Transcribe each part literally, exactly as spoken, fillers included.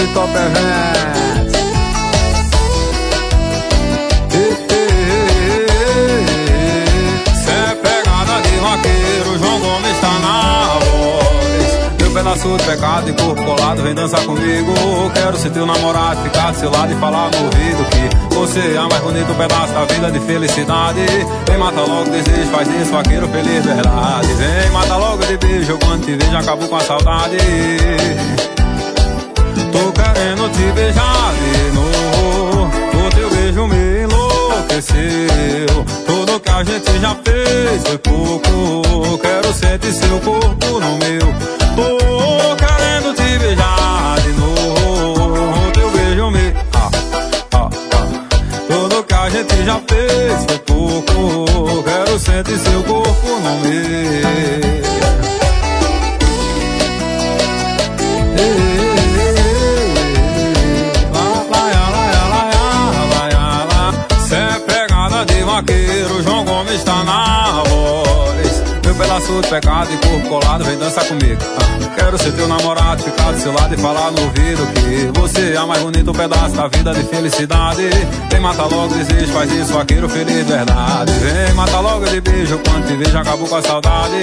Top Events. Cê é pegada de vaqueiro, João Gomes tá na voz. Meu pedaço de pecado e corpo colado, vem dançar comigo. Quero ser teu namorado, ficar do seu lado e falar no ouvido que você é o mais bonito pedaço da vida de felicidade. Vem, mata logo o desejo, faz isso, vaqueiro feliz, verdade. Vem, mata logo de beijo, quando te vejo acabo com a saudade. Tô querendo te beijar de novo, o teu beijo me enlouqueceu. Tudo que a gente já fez foi pouco, quero sentir seu corpo no meu. Tô querendo te beijar de novo, o teu beijo me... Ah, ah, ah. Tudo que a gente já fez foi pouco, quero sentir seu corpo no meu. Vaqueiro, João Gomes tá na voz. Meu pedaço de pecado e corpo colado, vem dançar comigo. ah, Quero ser teu namorado, ficar do seu lado e falar no ouvido que você é o mais bonito pedaço da vida de felicidade. Vem, mata logo o desejo, faz isso, vaqueiro feliz, verdade. Vem, mata logo de beijo, quando te vejo acabou com a saudade.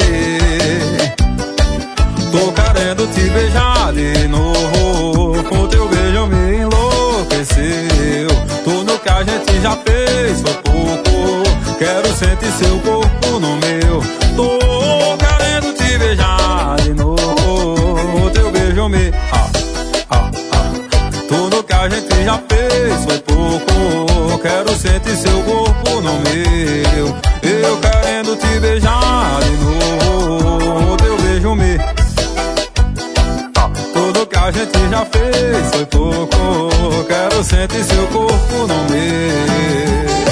Tô querendo te beijar de novo, o teu beijo me enlouqueceu. Tudo que a gente já fez foi pouco, quero sentir seu corpo no meu. Tô querendo te beijar de novo, o teu beijo me... Ah, ah, ah. Tudo que a gente já fez foi pouco, quero sentir seu corpo no meu. Eu querendo te beijar de novo, o teu beijo me... Tudo que a gente já fez foi pouco, quero sentir seu corpo no meu.